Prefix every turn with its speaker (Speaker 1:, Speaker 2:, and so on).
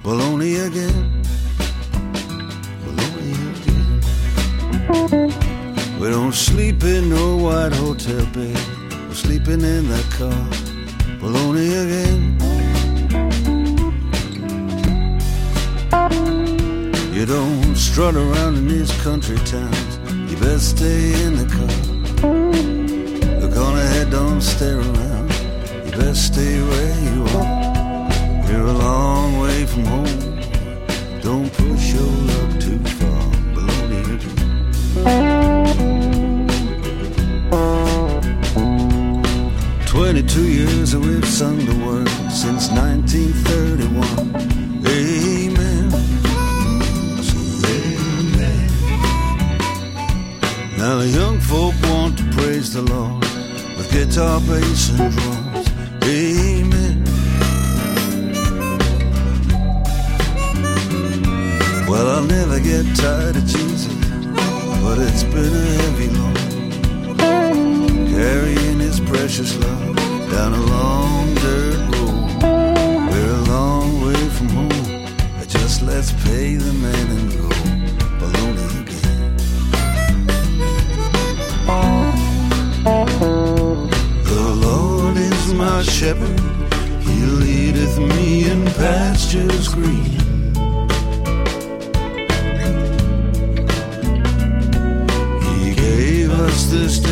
Speaker 1: baloney again. Baloney again. We don't sleep in no white hotel bed. We're sleeping in that car. Baloney again. You don't strut around in these country towns. You better stay in the car. Look on ahead, don't stare around. You better stay where you are. You're a long way from home. Don't push your luck too far. Baloney again. 22 years that we've sung the word since 1931. Amen. Amen. Now the young folk want to praise the Lord with guitar, bass, and drums. Amen. Well, I'll never get tired of Jesus, but it's been a heavy load, carrying his precious love down a long dirt road. We're a long way from home. Just let's pay the man and go. Baloney again. The Lord is my shepherd. He leadeth me in pastures green. This